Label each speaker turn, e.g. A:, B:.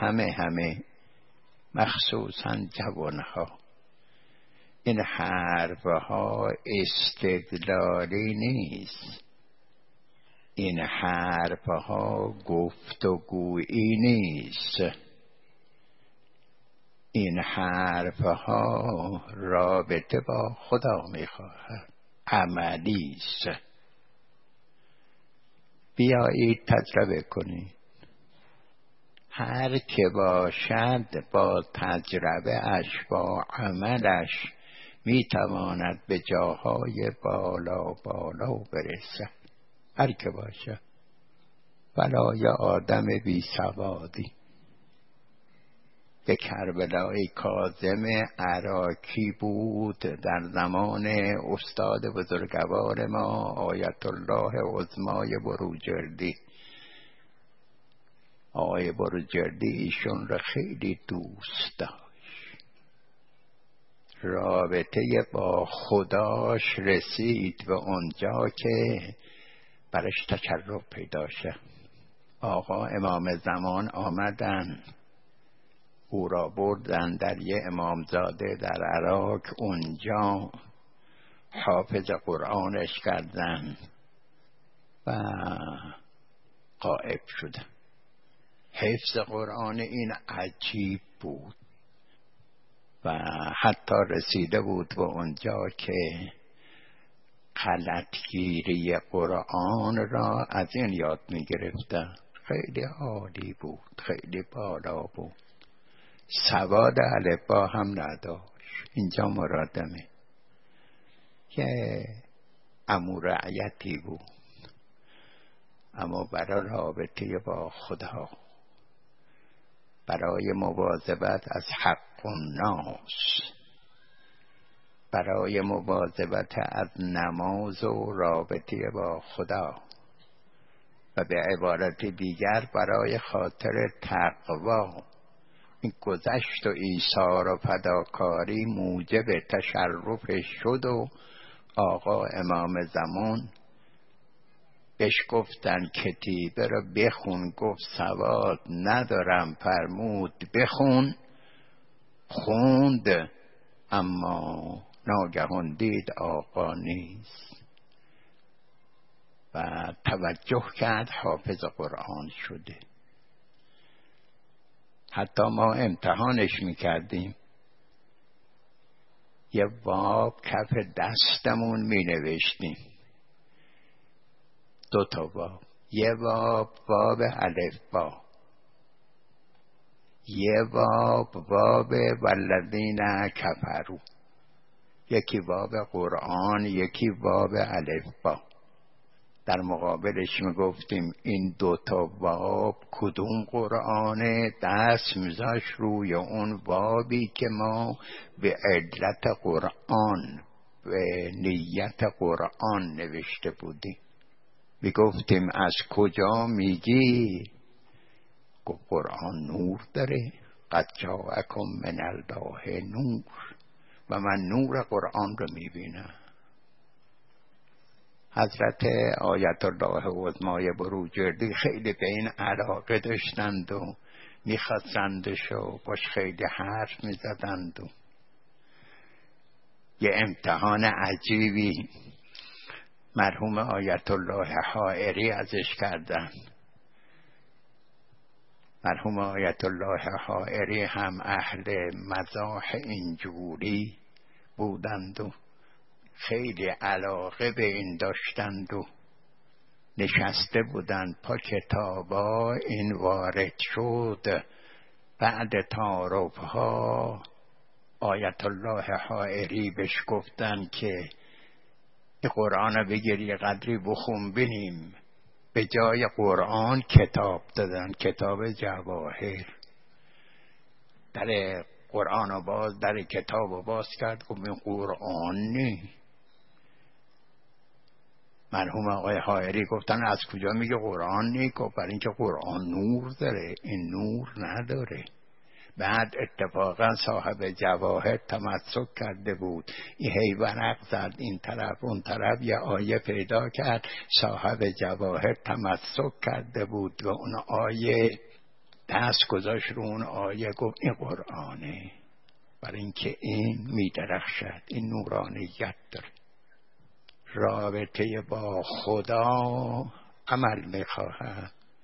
A: همه مخصوصاً جوانها این حرفها استدلالی نیست، این حرفها گفتگویی نیست، این حرفها رابطه با خدا میخواهد، عملی است. بیایید تجربه کنید. هر که باشد با تجربه اش با عملش میتواند به جاهای بالا برسد. هر که باشد، ولای آدم بی سوادی. به کربلای کاظم عراقی بود در زمان استاد بزرگوار ما آیت الله عظمای بروجردی. آقای بروجردی ایشون را خیلی دوست داشت، رابطه با خداش رسید به اونجا که برش تشرف پیدا شد. آقا امام زمان آمدن، او را بردن در یه امامزاده در عراق، اونجا حافظ قرآنش کردن و غائب شدن. حفظ قرآن این عجیب بود و حتی رسیده بود به اونجا که غلطگیری قرآن را از این یاد می گرفتن. خیلی عالی بود، خیلی بالا بود، سواد الفبا هم نداشت. اینجا مرادمه که عمو رعیتی بود، اما برای رابطه با خدا، برای مواظبت از حق الناس، برای مواظبت از نماز و رابطه با خدا و به عبارت دیگر برای خاطر تقوا، این گذشت و ایثار و فداکاری موجب تشرفش شد و آقا امام زمان بهش گفتن کتیبه رو بخون، گفت سواد ندارم، فرمود بخون. خوند، اما ناگهان دید آقا نیست و توجه کرد حافظ قرآن شده. حتی ما امتحانش میکردیم، یه باب کف دستمون مینوشتیم، 2 باب، یه باب الفبا، یه باب والذین کفروا، یکی باب قرآن، یکی باب الفبا. در مقابلش میگفتیم این 2 باب کدوم قرآنه، دست میذاش روی اون بابی که ما به علت قرآن، به نیت قرآن نوشته بودیم. میگفتیم از کجا میگی؟ گفت قرآن نور داره، قد جاءکم من الله نور، و من نور قرآن رو میبینم. حضرت آیت الله عظمای بروجردی خیلی به این علاقه داشتند و میخواستندش و باش خیلی حرف میزدند و یه امتحان عجیبی مرحوم آیت الله حائری ازش کردن. مرحوم آیت الله حائری هم اهل مزاح اینجوری بودند و خیلی علاقه به این داشتند و نشسته بودند پا کتابا، این وارد شد. بعد تعارف ها آیت الله حائری بهش گفتن که این قرآن رو بگیری یه قدری بخون بینیم. به جای قرآن کتاب دادن، کتاب جواهر. در قرآن رو باز، در کتاب رو باز کرد، گفت این قرآن نی. مرحوم آقای حائری گفتن از کجا میگه قرآن نی؟ گفت برای اینکه قرآن نور داره، این نور نداره. بعد اتفاقا صاحب جواهر تمسک کرده بود، این هی ورق زد این طرف اون طرف، یه آیه پیدا کرد، صاحب جواهر تمسک کرده بود و اون آیه دست گذاشت رو اون آیه، گفت این قرآنه، برای اینکه این میدرخشد، این نورانیت داره، رابطه با خدا عمل میخواهد.